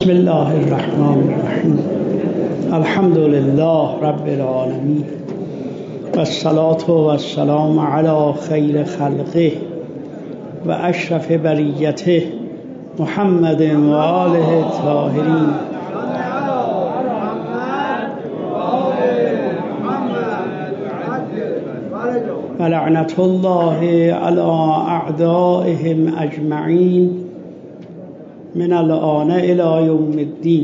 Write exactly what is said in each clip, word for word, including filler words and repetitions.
بسم الله الرحمن الرحیم. الحمد لله رب العالمین و الصلاة و السلام علی خیر خلقه و اشرف بریته محمد و آله الطاهرین. و لعنت الله علی اعدائهم اجمعین من الآن الی یوم الدین.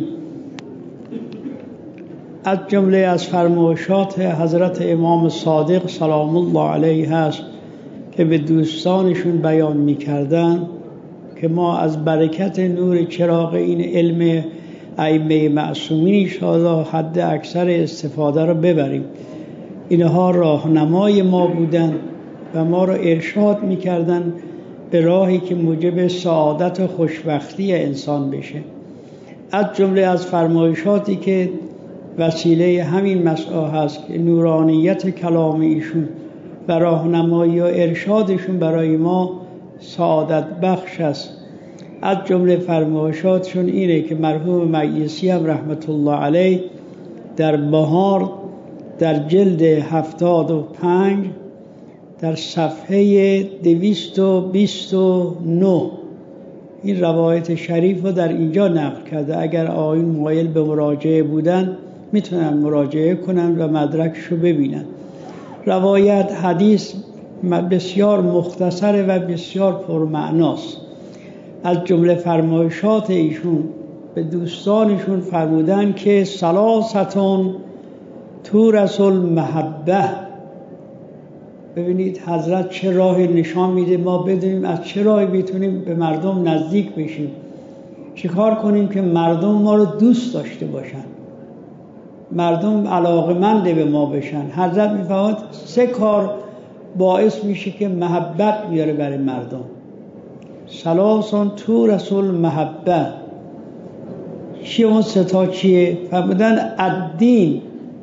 از جمله از فرمایشات حضرت امام صادق سلام الله علیه هست که به دوستانشون بیان می‌کردن که ما از برکت نور چراغ این علم ائمه معصومین انشاءالله حد اکثر استفاده رو ببریم. اینها راهنمای ما بودن و ما را ارشاد می‌کردن به راهی که موجب سعادت و خوشبختی انسان بشه. از جمله از فرمایشاتی که وسیله همین مسئله هست که نورانیت کلام ایشون و راهنمایی و ارشادشون برای ما سعادت بخش است. از جمله فرمایشاتشون اینه که مرحوم مجلسی هم رحمت الله علیه در بهار در جلد هفتاد و پنج در صفحه دویست و بیست و نه این روایت شریف رو در اینجا نقل کرده. اگر آقایون مایل به مراجعه بودن میتونن مراجعه کنن و مدرکش رو ببینن. روایت حدیث بسیار مختصر و بسیار پرمعناست. از جمله فرمایشات ایشون به دوستانشون فرمودن که ثلاثتون تورث المحبه. ببینید حضرت چه راهی نشان میده ما بدونیم از چه راهی بتونیم به مردم نزدیک بشیم، چه کار کنیم که مردم ما رو دوست داشته باشن، مردم علاقمند به ما بشن. حضرت میفرماید سه کار باعث میشه که محبت بیاره برای مردم. ثلاثون تورث المحبه. چیه اون سه تا چیه؟ فرمودن الدین،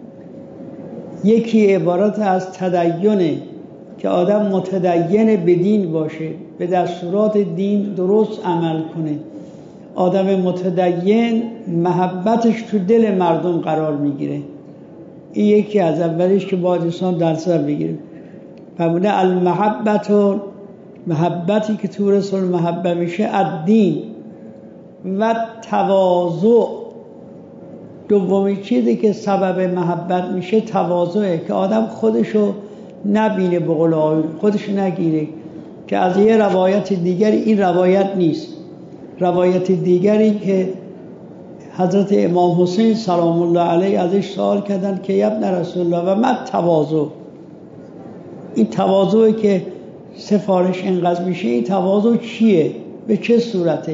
یکی عبارت از تدینه که آدم متدین به دین باشه، به دستورات دین درست عمل کنه. آدم متدین محبتش تو دل مردم قرار میگیره. این یکی از اولش که باید انسان درس بگیره. فرموده المحبت، محبتی که تورث المحبه میشه الدین و تواضع. دومی چیزی که سبب محبت میشه تواضعه، که آدم خودشو نبینه، به قول آقایون خودشو نگیره. که از یه روایت دیگری، این روایت نیست، روایت دیگری که حضرت امام حسین سلام الله علیه ازش سوال کردن که ابن رسول الله و ما تواضع، این تواضعی که سفارش انقدر میشه، این تواضع چیه؟ به چه صورته؟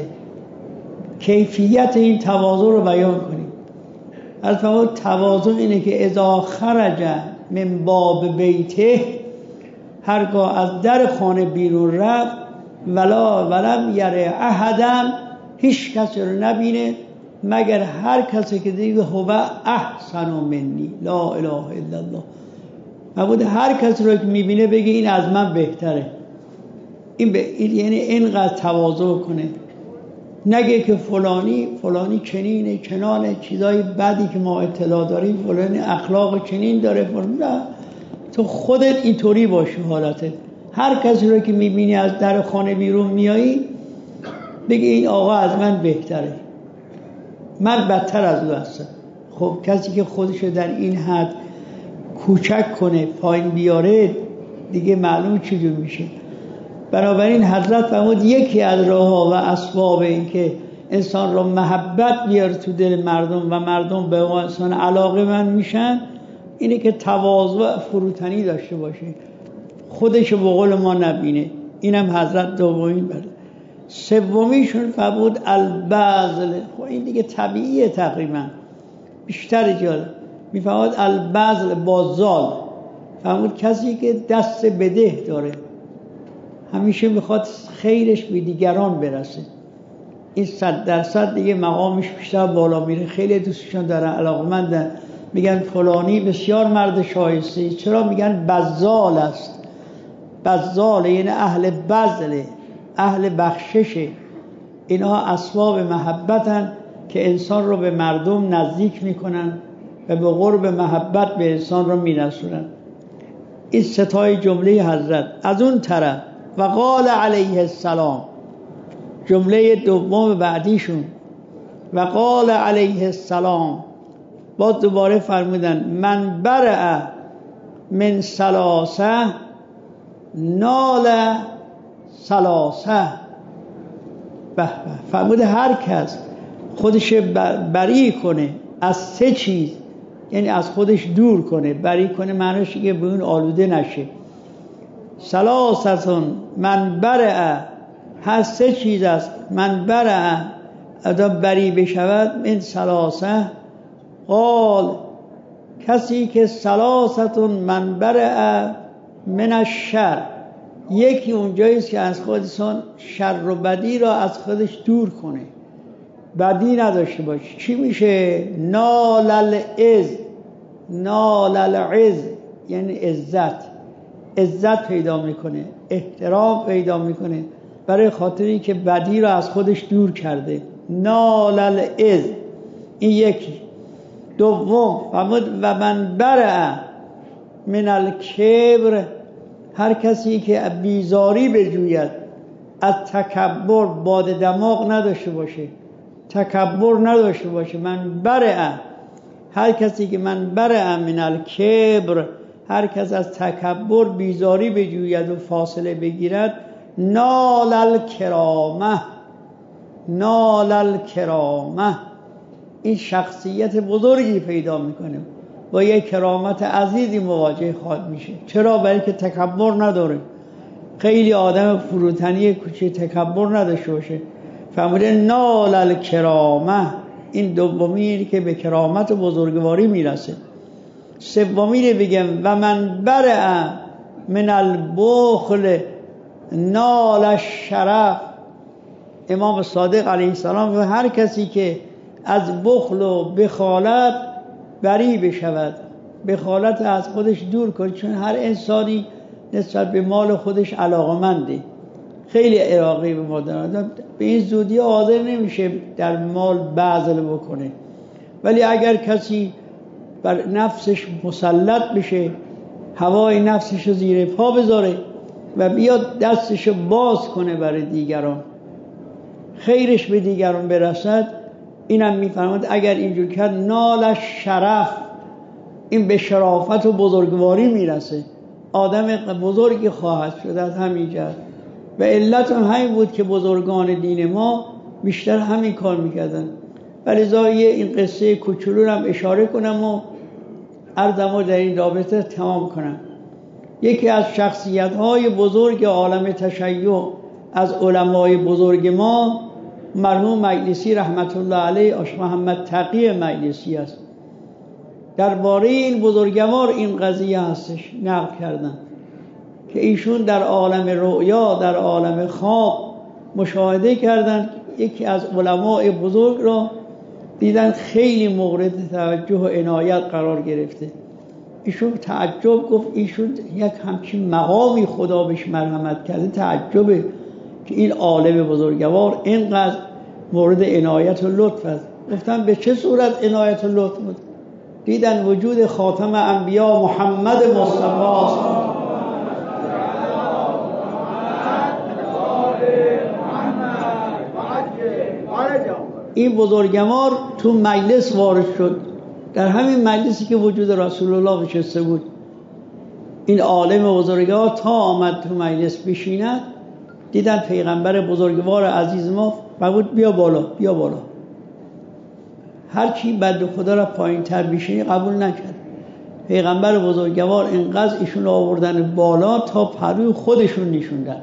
کیفیت این تواضع رو بیان کنیم. البته تواضع اینه که اذا خرج من باب بیته، هرگاه از در خانه بیرون رفت، ولا ولم یره احدم، هیچ کسی رو نبینه مگر هر کسی که دیگه هو احسن منی لا اله الا الله. مبود هر کسی رو که میبینه بگه این از من بهتره. این, به این یعنی اینقدر تواضع کنه، نگه که فلانی فلانی چنینه چنانه، چیزای بدی که ما اطلاع داریم، فلانی اخلاق چنین داره، فلانی نه. تو خودت اینطوری باشی حالته. هر کسی رو که میبینی از در خانه بیرون میایی بگی این آقا از من بهتره، من بدتر از او هستم. خب کسی که خودشو در این حد کوچک کنه، پایین بیاره، دیگه معلوم چجور میشه. بنابراین حضرت فرمود یکی از راه‌ها و اسباب این که انسان را محبت بیاره تو دل مردم و مردم به اون انسان علاقه‌مند میشن، اینه که تواضع فروتنی داشته باشه، خودش به قول ما نبینه. اینم حضرت دومین بره. سومیشون فرمود البذل. خب این دیگه طبیعیه، تقریبا بیشتر جال میفرماد البذل با زال. فرمود کسی که دست بده داره، همیشه میخواد خیرش به دیگران برسه، این صد درصد دیگه مقامش بیشتر بالا میره. خیلی دوستشون دارن، علاقمندن، میگن فلانی بسیار مرد شایسته. چرا؟ میگن بذال است. بذال یعنی اهل بذله، اهل بخششه. اینها اسباب محبتن که انسان رو به مردم نزدیک میکنن و به قرب محبت به انسان رو میرسونن. این ستای جمله حضرت. از اون طرف و قال علیه السلام، جمله دوم بعدیشون، و قال علیه السلام، باز دوباره فرمودن من برع من ثلاثه نال ثلاثه. به به، فرموده هر کس خودش بری کنه از سه چیز، یعنی از خودش دور کنه، بری کنه معنیش که به اون آلوده نشه. ثلاثتون من برع، هر سه چیز است، من برع ادا بری بشود، من ثلاثه قال، کسی که ثلاثتون من برع من الشر، یکی اونجاییست که از خودشان شر و بدی را از خودش دور کنه، بدی نداشته باشه. چی میشه؟ نال العز، نال العز یعنی عزت، عزت پیدا میکنه، احترام پیدا میکنه برای خاطری که بدی را از خودش دور کرده. نال العز، این یکی. دوم و من برع من الکبر، هر کسی که بیزاری بجوید از تکبر، باد دماغ نداشته باشه، تکبر نداشته باشه. من برع، هر کسی که من برع من الکبر، هر کس از تکبر بیزاری بجوید و فاصله بگیرد، نال الکرامه، نال الکرامه، این شخصیت بزرگی پیدا میکنه، با یک کرامت عزیزی مواجه خواهد میشه. چرا؟ برای که تکبر نداره. خیلی آدم فروتنی کوچه تکبر نداشته باشه. فرموده نال الکرامه، این دومی که به کرامت و بزرگواری میرسه. سومی رو بگم و من برع من البخل نال الشرف، امام صادق علیه السلام، و هر کسی که از بخل و بخالت بری بشود، بخالت از خودش دور کنه، چون هر انسانی نسبت به مال خودش علاقمنده. خیلی علاقه به مال داره، به این زودی حاضر نمیشه در مال بذل بکنه. ولی اگر کسی بر نفسش مسلط بشه، هوای نفسش رو زیر پا بذاره و بیاد دستش باز کنه برای دیگران، خیرش به دیگران برسد، اینم میفرماد اگر اینجور کرد نال شرف، این به شرافت و بزرگواری میرسه، آدم بزرگی خواهد شد از همین جهت. و علت هم همین بود که بزرگان دین ما بیشتر همین کار میکردن. ولی زایه این قصه کوچولو هم اشاره کنم و عرضمو در این رابطه تمام کنم. یکی از شخصیت‌های بزرگ عالم تشیع از علمای بزرگ ما مرحوم مجلسی رحمت الله علیه، آش محمد تقی مجلسی است. درباره این بزرگوار این قضیه هستش نقل کردن که ایشون در عالم رؤیا، در عالم خواب مشاهده کردن یکی از علمای بزرگ را دیدن خیلی مورد توجه و عنایت قرار گرفته. ایشون تعجب گفت ایشون یک همچین مقامی خدا بهش مرحمت کرده، تعجبه که این عالم بزرگوار اینقدر مورد عنایت و لطف است. گفتن به چه صورت عنایت و لطف بود؟ دیدن وجود خاتم انبیا محمد مصطفی است. این بزرگوار تو مجلس وارد شد، در همین مجلسی که وجود رسول الله نشسته بود. این عالم بزرگوار تا آمد تو مجلس بشیند، دیدن پیغمبر بزرگوار عزیز ما فرمود بیا بالا، بیا بالا. هرچی بنده خدا را پایین تر بشینی قبول نکرد. پیغمبر بزرگوار اینقدر ایشون آوردن بالا تا پروی خودشون نشوندن.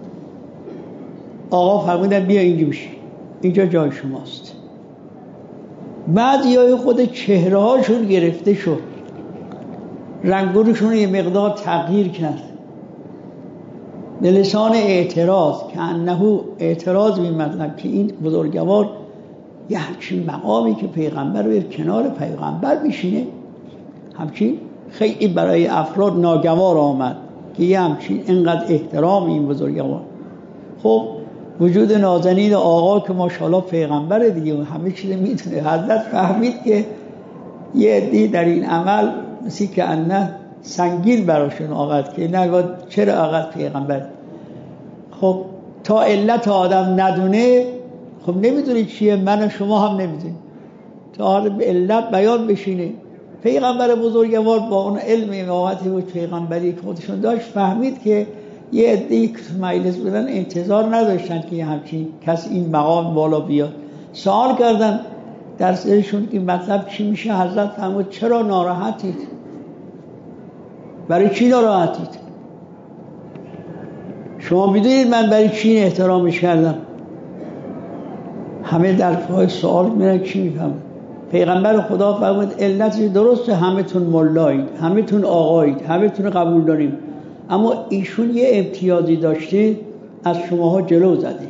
آقا فرمودن بیا اینجا بشین، اینجا جای شماست. بعد یای خود چهره هاشون گرفته شد، رنگورشون یه مقدار تغییر کرد، به لسان اعتراض که انه اعتراض می مطلب که این بزرگوار یه همچین مقامی که پیغمبر رو کنار پیغمبر بشینه، همچین خیلی برای افراد ناگوار آمد که یه همچین اینقدر احترام این بزرگوار. خب وجود نازنین آقا که ماشاءالله پیغمبر دیگه و همه چیز میتونه. حضرت فهمید که یه عده‌ای در این عمل مثل که انه سنگین براشون آقد که نه چرا آقد پیغمبر. خب تا علت آدم ندونه خب نمیدونی چیه، من و شما هم نمیدونیم. تا حالا به علت بیان بشینه. پیغمبر بزرگوار با اون علم امامتی و پیغمبری که خودشون داشت فهمید که یه عده‌ای که مجلس بودن انتظار نداشتن که همچین کس این مقام بالا بیاد. سوال کردن در سرشون که مطلب چی میشه. حضرت فرمود چرا ناراحتید؟ برای چی ناراحتید؟ شما میدونید من برای چی احترامش کردم؟ همه در پای سوال میرن چی میفهمن. پیغمبر خدا فرمود علتش درسته، همه تون ملایید، همه تون آقایید، همه تون قبول داریم، اما ایشون یه امتیازی داشته از شماها جلو زده.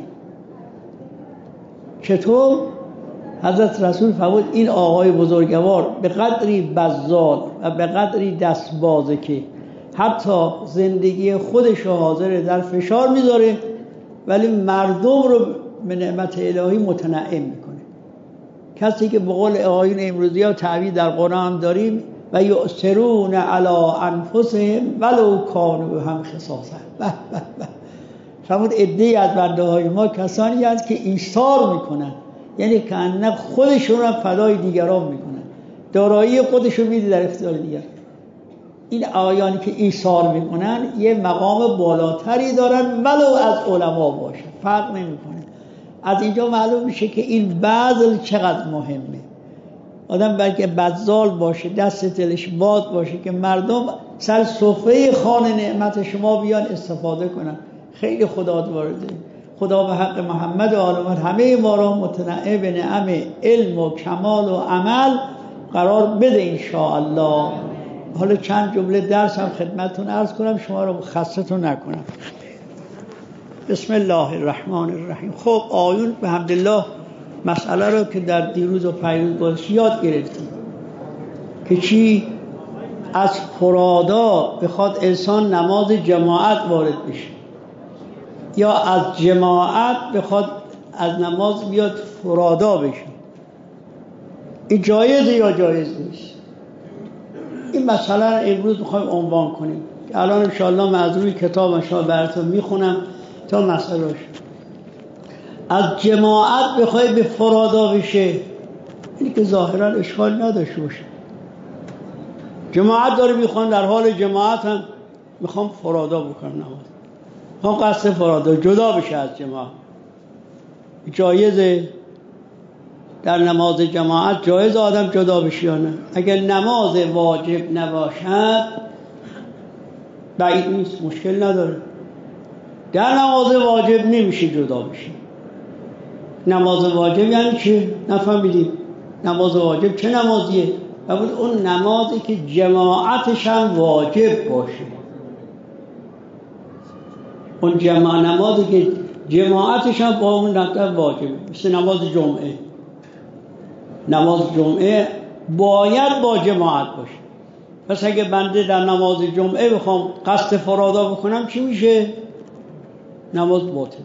چطور؟ حضرت رسول فرمود این آقای بزرگوار به قدری بزال و به قدری دستبازه که حتی زندگی خودش رو حاضر در فشار میذاره ولی مردم رو به نعمت الهی متنعم میکنه. کسی که به قول آیین امروزی ها تعبیر در قرآن داریم و یؤثرون علی انفسهم ولو کانوا هم خصاصا. فرمود عده‌ای از بنده های ما کسانی هستند که ایثار میکنن، یعنی که انه خودشون رو فدای دیگران میکنن، دارایی خودشون میده در اختیار دیگر. این آیانی که ایثار میکنن یه مقام بالاتری دارن ولو از علما باشه، فرق نمیکنه. از اینجا معلوم میشه که این بذل چقدر مهمه. آدم بلکه بذال باشه، دست دلش باد باشه که مردم سر سفره خوان نعمت شما بیان استفاده کنن. خیلی خدا وارده. خدا به حق محمد و آل محمد همه ما را متنعم به نعم علم و کمال و عمل قرار بده انشاءالله. حالا چند جمله درس هم خدمتتون عرض کنم، شما رو خستتون نکنم. بسم الله الرحمن الرحیم. خب آیون به حمدالله مسئله رو که در دیروز و پیروز باش یاد گرفتیم که چی از فرادا بخواد انسان نماز جماعت وارد بشه یا از جماعت بخواد از نماز بیاد فرادا بشه، این جایزه یا جایز نیست؟ این مسئله رو امروز میخوایم عنوان کنیم. الان انشاءالله معذوری کتاب انشاء براتون میخونم تا مسئله رو. از جماعت بخوای به فرادا بشه، اینی که ظاهرا اشکال نداشته باشه. جماعت داره میخوان، در حال جماعت هم میخوام فرادا بکنم نماز، میخوام قصد فرادا جدا بشه از جماعت. جایزه در نماز جماعت جایز آدم جدا بشه یا نه؟ اگر نماز واجب نباشد بعید نیست، مشکل نداره. در نماز واجب نمیشه جدا بشه. نماز واجب یعنی چه؟ نفهمیدیم. نماز واجب چه نمازیه؟ و بود اون نمازی که جماعتش هم واجب باشه. اون جماع نمازی که جماعتش هم با اون نماز واجب، مثل نماز جمعه. نماز جمعه باید با جماعت باشه. پس اگه بنده در نماز جمعه بخوام قصد فرادا بکنم چی میشه؟ نماز باطله.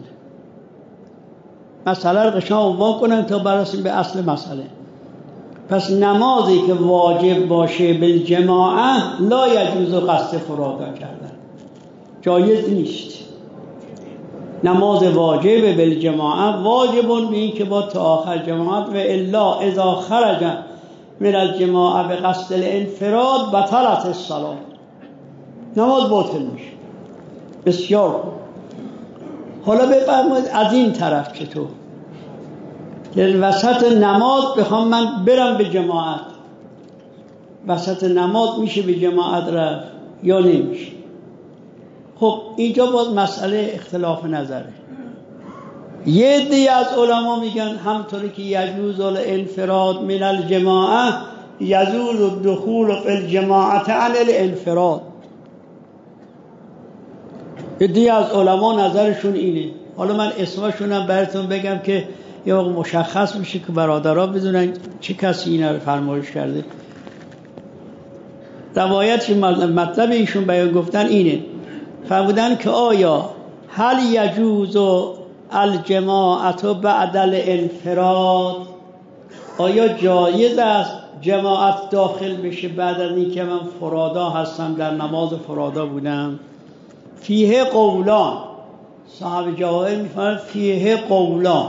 مسئله رو قشنگ عنوان کنم تا برسیم به اصل مسئله. پس نمازی که واجب باشه بالجماعه لا یجوز قصد فرادا کردن، جایز نیست. نماز واجب بالجماعه واجبون به این که با تا آخر جماعت و الا اذا خرج من الجماعه به قصد الانفراد بطلت الصلاه، نماز باطل میشه. بسیار خوب. حالا بفرمایید از این طرف چطور؟ که وسط نماز بخوام من برم به جماعت، وسط نماز میشه به جماعت رفت یا نمیشه؟ خب اینجا باز مسئله اختلاف نظره. یه عده‌ای از علما میگن همطوری که یجوز الانفراد من الجماعه یجوز الدخول فی الجماعه عن الانفراد. عده‌ای از علما نظرشون اینه. حالا من اسمشون هم براتون بگم که یه وقت مشخص میشه که برادرها بدونن چه کسی اینا رو فرمایش کرده. روایت مطلب ایشون بیان گفتن اینه، فرمودن که آیا هل یجوز الجماعت بعد الانفراد، آیا جایز است جماعت داخل بشه بعد از اینکه من فرادا هستم، در نماز فرادا بودم؟ فیه قولان، صاحب جواهر میفرماید فیه قولان،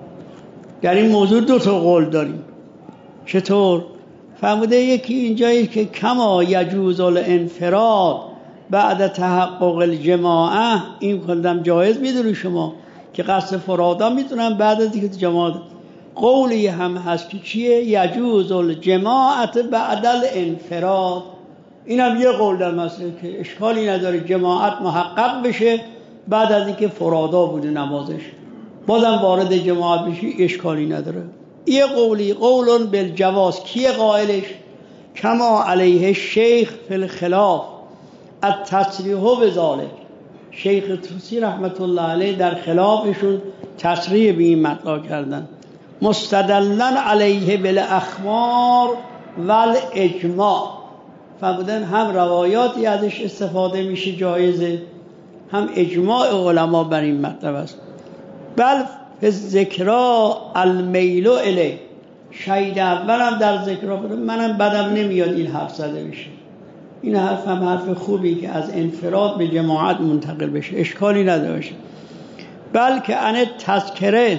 در این موضوع دو تا قول داریم. چطور؟ فرموده یکی اینجایی که کما یجوز الانفراد بعد تحقق الجماعه، این کندم جایز میدونی شما که قصد فرادا میتونم بعد از اینکه جماعت. قولی هم هست که چیه؟ یجوز الجماعت بعد الانفراد، این هم یه قول در مسئله که اشکالی نداره جماعت محقق بشه بعد از اینکه فرادا بوده نمازش، بازم وارد جماعت بشی اشکالی نداره. یه قولی قولون بالجواز، کیه قائلش؟ کما علیه الشیخ فی الخلاف التصریح بذالک، شیخ طوسی رحمت الله علیه در خلافشون تصریح به این مطلب کردن، مستدلن علیه بالاخبار والاجماع، فرمودن هم روایاتی ازش استفاده میشه جایزه، هم اجماع علما بر این مطلب است. بل فی ذکرا المیل الیه، شهید اولم در ذکرا بوده، منم بدم نمیاد این حرف زده بشه، این حرف هم حرف خوبی که از انفراد به جماعت منتقل بشه، اشکالی نداره باشه. بلکه ان تذکره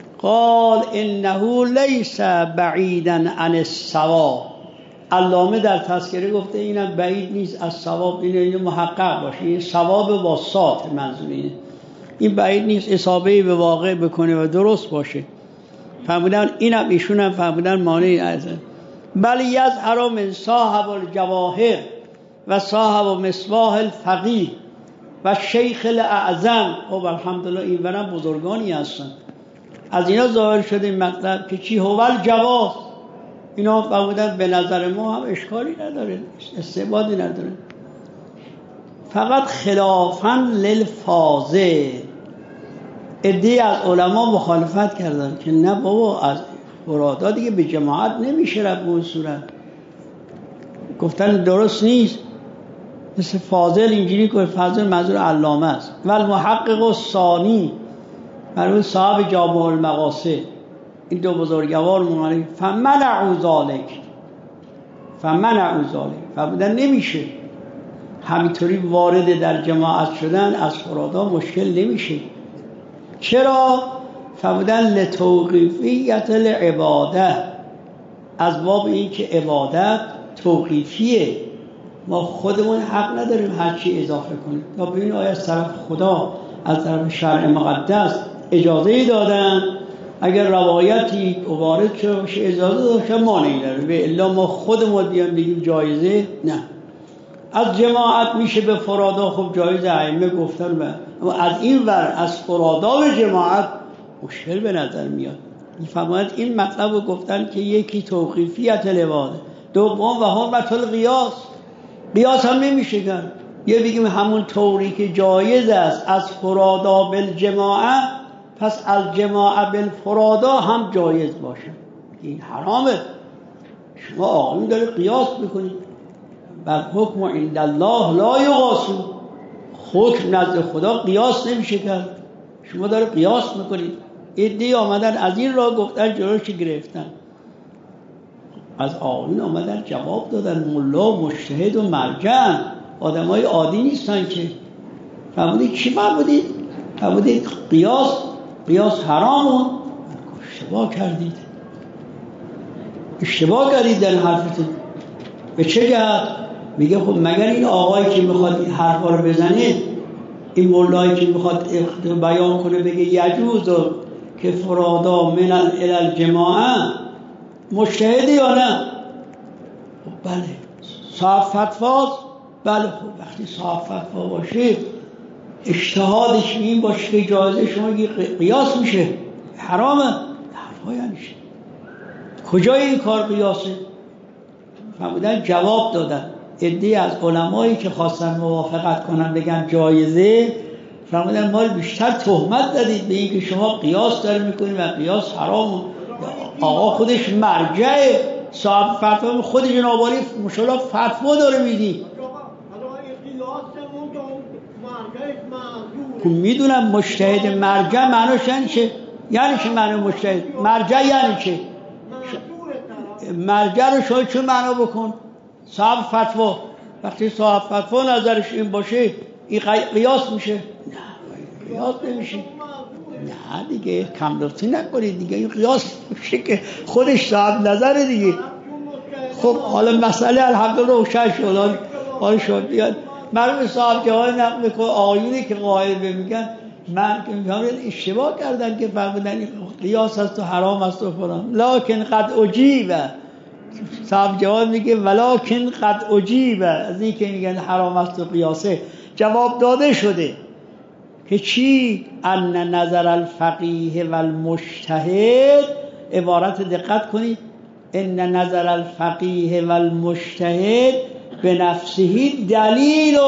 قال انه لیس بعیدا عن الصواب، علامه در تذکره گفته اینم بعید نیست از ثواب، اینو اینو محقق باشه، این ثواب واسات منظور اینه، این بعید نیست اصابه به واقع بکنه و درست باشه. فرمودن اینم ایشون هم فرمودن مانعی ازه. بل یظهر من صاحب الجواهر و صاحب مصباح الفقیه و شیخ الاعظم، خب الحمدلله این ورم بزرگانی هستن، از اینا ظاهر شده این مطلب که چی هو الجواز، اینا فرمودن به نظر ما هم اشکالی نداره، استعبادی نداره، فقط خلافاً للفاضل. عده‌ای از علما مخالفت کردن که نه بابا از فرادا دیگه به جماعت نمیشه رفت به اون صورت، گفتن درست نیست، مثل فاضل اینجوری که فاضل منظور علامه است. و المحقق الثانی مرحوم صاحب جامع المقاصد، این دو بزرگوار معنی فمنعوا ذلک، فمنعوا ذلک، فرمودن نمیشه همینطوری وارد در جماعت شدن از فرادا مشکل نمیشه. چرا؟ فرمودن لتوقیفیت العباده، از باب این که عبادت توقیفیه، ما خودمون حق نداریم هر چی اضافه کنیم، تا ببین آیا از طرف خدا از طرف شرع مقدس اجازه دادن، اگر روایتی وارد شده باشه اجازه داشته مانعی نداره، به الا ما خودمون بیان بگیم جایزه نه. از جماعت میشه به فرادا، خب جایزه ائمه گفتن، و اما از این ور از فرادا به جماعت مشکل به نظر میاد. میفهمند این مطلب رو گفتن که یکی توقیفیت العباده، دوم و حرمت القیاس، قیاس هم نمیشه کرد، یه بگیم همون طوری که جایز است از فرادا بالجماعه، پس از جماعه بالفرادا هم جایز باشه، این حرامه. شما آقایون داره قیاس میکنید، بل حکم عند الله لا یقاسو، حکم نزد خدا قیاس نمیشه کرد، شما داره قیاس میکنید. عده‌ای آمدن از این راه گفتن جلوش گرفتن، از آقایون آمدن جواب دادن، ملا مجتهد و مرجع آدمای عادی نیستن که. فرمودید چی فرمودید؟ فرمودید قیاس، قیاس حرامون، اشتباه کردید، اشتباه کردید در حرفتون. به چه جهت؟ میگه خب مگر این آقایی که میخواد این حرفا رو بزنه، این مولایی که میخواد بیان کنه بگه یجوز که فرادا من الجماعه مجتهد یا نه؟ خب بله. صاحب فتواست؟ بله. خب وقتی صاحب فتوا باشه اجتهادش این باشه که جایزه شما قیاس میشه حرامه، حرفا یعنی چی؟ کجای این کار قیاسه؟ فرمودن جواب دادن عده‌ای از علمایی که خواستن موافقت کنن بگن جایزه، فرمودن ما بیشتر تهمت دادید به این که شما قیاس داره میکنید و قیاس حرام. آقا خودش مرجع صاحب فتوا، خود جناب عالی مشالله فتوا داره میدی. حالا این قیاسمون که مرجعش معذور که میدونم مجتهد مرجع معناش یعنی چه؟ یعنی چه معنی مجتهد؟ مرجع یعنی چه؟ مرجع رو شاید چه معنا بکن؟ صاحب فتوا. وقتی صاحب فتوا نظرش این باشه این قیاس میشه؟ نه قیاس نمیشه. نه دیگه کم لطفی نکنید دیگه، این قیاس میشه که خودش صاحب نظره دیگه. خب حالا مسئله الحمدلله روشن شد. حالا شد بیاد مرموم صاحب جواب نقل میکنه آقایونی که قائل میگن من که میگم اشتباه کردن که فهمیدن قیاس هست و حرام هست و فلان. لکن قد اجیب، صاحب جواب میگه ولکن قد اجیب، از این که میگن حرام است و قیاسه جواب داده شده که چی؟ ان نظر الفقیه و المجتهد، عبارت دقت کنید، ان نظر الفقیه و المجتهد به نفسه دلیل.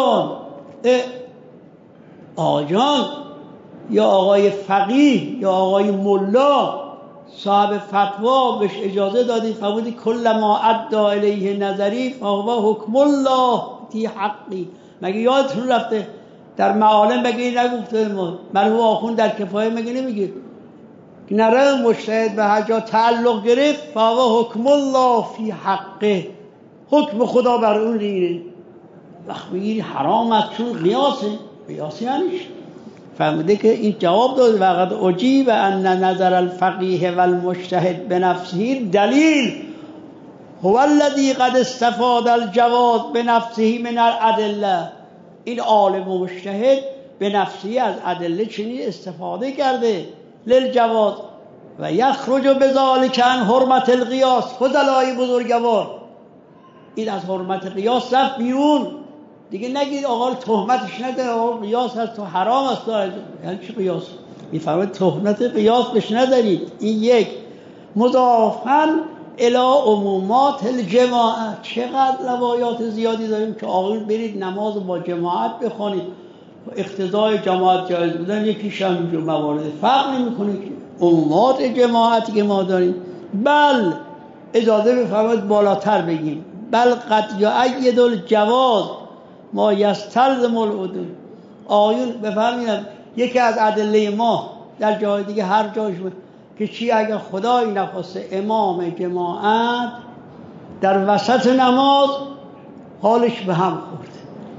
آجان یا آقای فقیه یا آقای ملا صاحب فتوا بهش اجازه دادید فرمودید کل ما ادعا الیه نظری فهو حکم الله فی حقی. مگه یادتون رفته در معالم مگه این نگفته ما مرحوم آخوند در کفایه مگه نمیگه که نره مجتهد به هر جا تعلق گرفت فهو حکم الله فی حقه، حکم خدا بر اون دیگه. وقت بگیری حرام است چون قیاسه، قیاسی هنیش فهمیده که این جواب داد وقت اجیب ان نظر الفقیه و المجتهد به نفسه دلیل هو الذی قد استفاد الجواز به نفسه من الادله. این عالم و مجتهد به نفسه از ادله چنین استفاده کرده للجواز و یخرج بذلک عن حرمت القیاس. فضلای بزرگوار این از حرمت قیاس رفت بیرون دیگه. نگید آقا تهمتش نده آقا قیاس هست تو حرام است. یعنی چی قیاس؟ میفرماید تهمت قیاس بهش ندارید. این یک. مضافاً الی عمومات الجماعت. چقدر روایات زیادی داریم که آقا برید نماز با جماعت بخوانید، اقتضای جماعت جایز بودن یکیش هم اینجور موارد فرق نمیکنه که عمومات جماعتی که ما داریم. بل اجازه بفرمایید بالاتر بگیم بل قد یؤید الجواز ما یستلزم العدول. آیون بفرمایید یکی از ادله ما در جای دیگه هر جایش بود که چی اگر خدای نخواسته امام جماعت در وسط نماز حالش به هم خورد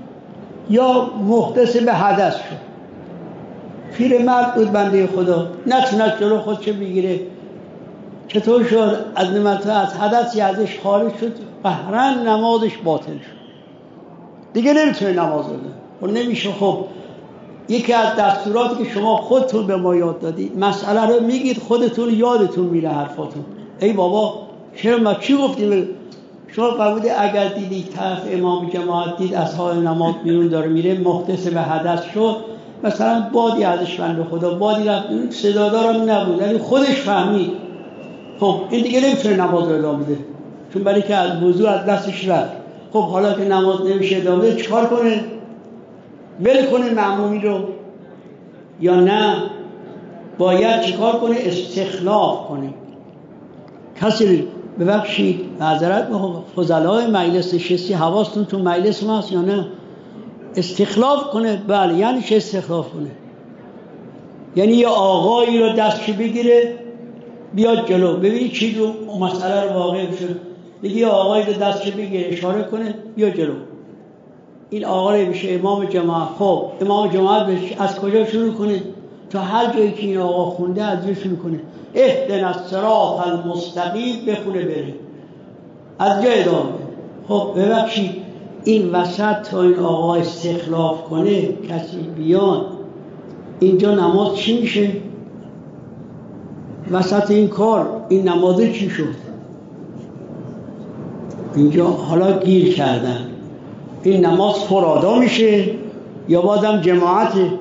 یا محدث به حدث شد، پیرمرد بود بنده خدا نتونست جلو خودش بگیره، چطور شد؟ از نماز از حدثی ازش خارج شد، قهرن نمازش باطل شد دیگه نمیتونه نماز بده. خب نمیشه. خب یکی از دستوراتی که شما خودتون به ما یاد دادید مسئله رو میگید خودتون یادتون میره حرفاتون. ای بابا چرا ما چی گفتیم؟ شما فرمودید اگر دیدید طرف امام جماعت دید از حال نماز بیرون داره میره محدث به حدث شد، مثلا بادی ازش بنده خدا بادی رفت صدادارم نبود ولی خودش فهمید، خب این دیگه نمیتونه نماز رو ادامه بده چون برای که از وضو از دستش رفت. خب حالا که نماز نمیشه ادامه بده چیکار کنه؟ ول کنه مأمومی رو یا نه باید چیکار کنه؟ استخلاف کنه. کسی ببخشید معذرت میخوام فضلای مجلس نشستی حواستون تو مجلس ما هست یا نه؟ استخلاف کنه. بله یعنی چه استخلاف کنه؟ یعنی یه آقایی رو دستش بگیره بیاد جلو ببینید چی رو مسئله رو واقع بشه، بگی یه آقایی رو دستش بگیره اشاره کنه بیا جلو، این آقا رو بشه امام جماعت. خب امام جماعت از کجا شروع کنه؟ تا هر جایی که این آقا خونده از جا شروع کنه اهدنا الصراط المستقیم بخونه بره از جا ادامه. خب ببخشید این وسط تا این آقا استخلاف کنه کسی بیان اینجا نماز چی میشه؟ وسط این کار این نماز چی شد؟ اینجا حالا گیر کردن این نماز فرادا میشه یا بازم جماعته؟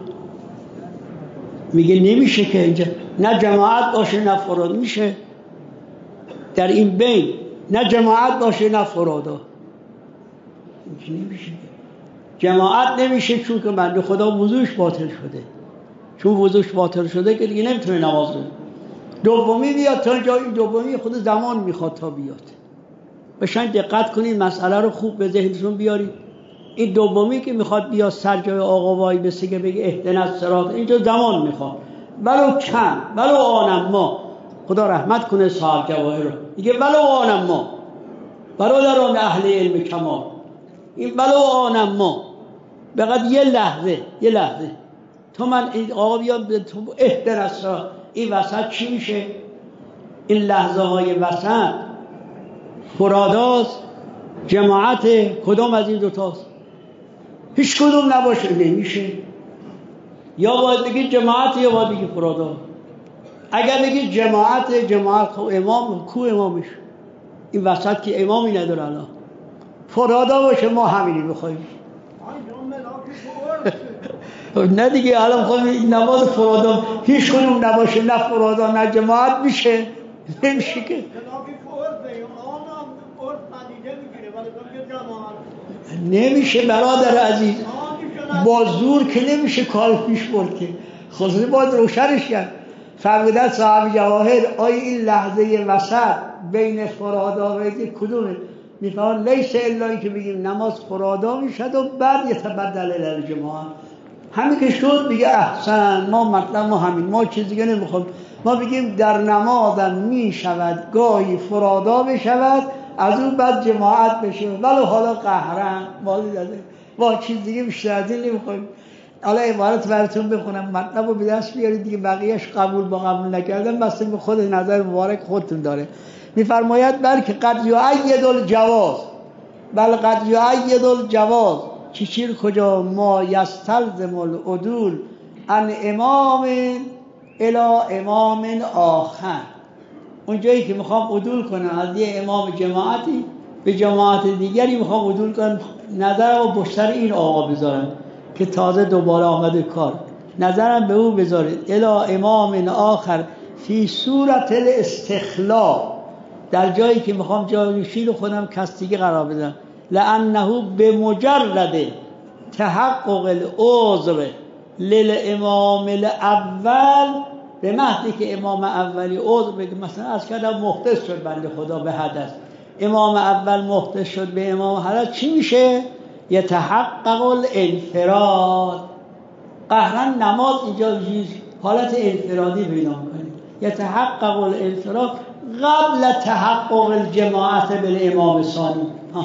میگه نمیشه که اینجا نه جماعت باشه نه فراد میشه، در این بین نه جماعت باشه نه فرادا اینجا نمیشه. جماعت نمیشه چون که بنده خدا وضوش باطل شده، چون وضوش باطل شده که دیگه نمیتونه نماز بخونه. دومی بیاد تا جای دومی خود زمان میخواد تا بیاد. بشین دقت کنید مسئله رو خوب به ذهنتون بیارید. این دومی که میخواد بیا سر جای آقا وای بسه که بگه اهدنا الصراط، اینجا زمان میخواد، ولو کم ولو آنم ما. خدا رحمت کنه صاحب جواهر رو، میگه ولو آنم ما، برادران اهل علم کمال، این ولو آنم ما، فقط یه لحظه یه لحظه تو من این آقا بیاد تو اهدنا الصراط، این وسط چی میشه؟ این لحظه های وسط فراداست، جماعت کدوم از این دوتاست؟ هیچ کدوم نباشه، نمیشه. یا باید بگی جماعت یا باید بگی فرادا. اگر بگی جماعت، جماعت خب امام کو امامش؟ این وسط که امامی نداره الان. فرادا باشه ما همینی بخوایم. نه دیگه الان خب نماز فرادا هیچ کدوم نباشه، نه فرادا نه جماعت میشه، نمیشه که. نمیشه برادر عزیز، با زور که نمیشه کار پیش برد که، خصوصی باید روشنش کرد. فرمودن صاحب جواهر آیا این لحظه وسط بین فرادا و کدومه؟ میفهمن لیس الا که بگیم نماز فرادا میشد و بعد یتبدل الی جماعت. همین که شد میگه احسن، ما مطلب ما همین، ما چیز دیگه نمیخوام. ما بگیم در نمازم میشود گاهی فرادا بشود از اون بعد جماعت بشه، ولو حالا قهرن مالی داده، با چیز دیگه بیشتر از این نمیخوایم. حالا عبارت براتون بخونم، مطلب رو به دست بیارید دیگه، بقیهش قبول با قبول نکردن بسته به خود نظر مبارک خودتون داره. میفرماید بلکه قد یؤید الجواز، بل قد یؤید الجواز، چی چیر کجا ما یستلزم العدول ان امام الی امام آخر. اون جایی که میخوام عدول کنم از یه امام جماعتی به جماعت دیگری میخوام عدول کنم، نظرم رو بشتر این آقا بذارم که تازه دوباره آمده کار، نظرم به او بذارید. الی امام آخر فی صورت الاستخلاف، در جایی که میخوام جانشین خودم کس دیگه قرار بدم. لانه به مجرد تحقق العذر للامام الاول، به محضی که امام اولی عذر بگه، مثلا از کردم محدث شد بنده خدا به حدث، امام اول محدث شد به امام حدث، چی میشه؟ یتحقق الانفراد. قهرن نماز اینجا حالت انفرادی پیدا می‌کنه. یتحقق الانفراد قبل تحقق الجماعت بالامام ثانی.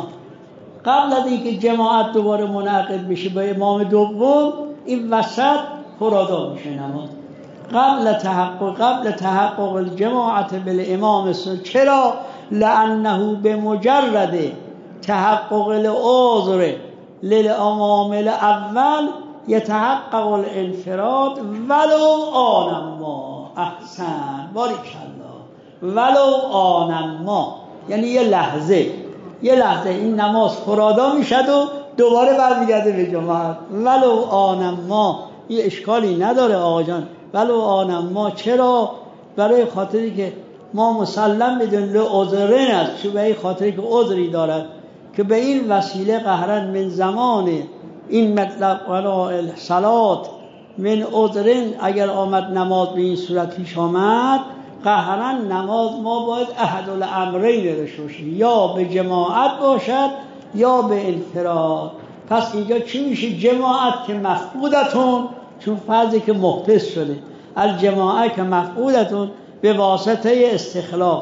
قبل از اینکه جماعت دوباره منعقد بشه با امام دوم، این وسط فرادا میشه نماز. قبل تحقق قبل تحقق الجماعت بالامام ثانی. چرا؟ لانه بمجرد تحقق العذر للامام الاول یتحقق الانفراد ولو آنما. احسن، باریکالله، ولو آنما، یعنی یه لحظه یه لحظه این نماز فرادا میشد و دوباره برمیگرده به جماعت. ولو آنما، این اشکالی نداره آقا جان، ولو آنما. چرا؟ برای خاطری که ما مسلم بدون لعذرین است، چون به این خاطری که عذری دارد که به این وسیله قهرن من زمان این مطلب ولا الصلات من عذرین، اگر آمد نماز به این صورت پیش آمد، قهرن نماز ما باید احد الامرین داشته باشیم، یا به جماعت باشد یا به انفراد. پس اینجا چی میشه؟ جماعت که مفقودتون، چون فرضی که محدث شده، الجماعت که مفقودتون به واسطه استخلاف،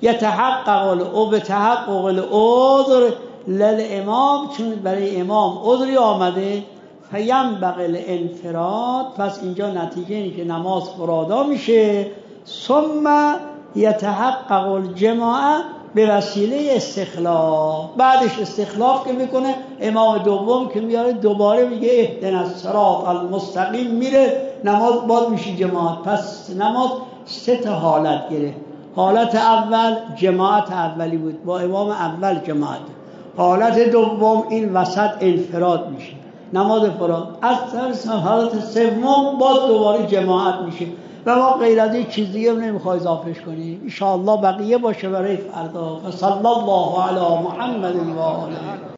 یتحقق او به تحقق العذر للامام، چون برای امام عذری آمده، فینبغی الانفراد. پس اینجا نتیجه اینه که نماز فرادا میشه، ثم یتحقق الجماعه به وسیله استخلاف. بعدش استخلاف که میکنه امام دوم که میاره دوباره میگه اهدنا الصراط المستقیم، میره نماز باز میشه جماعت. پس نماز سه تا حالت گرفت. حالت اول جماعت اولی بود، با امام اول جماعت. حالت دوم این وسط انفراد میشه، نماز فراد. از حالت سوم باز دوباره جماعت میشه و ما غیر از این چیز دیگه نمیخوای اضافهش کنیم. ان شاء الله بقیه باشه برای فردا. صلی الله علی محمد و آله.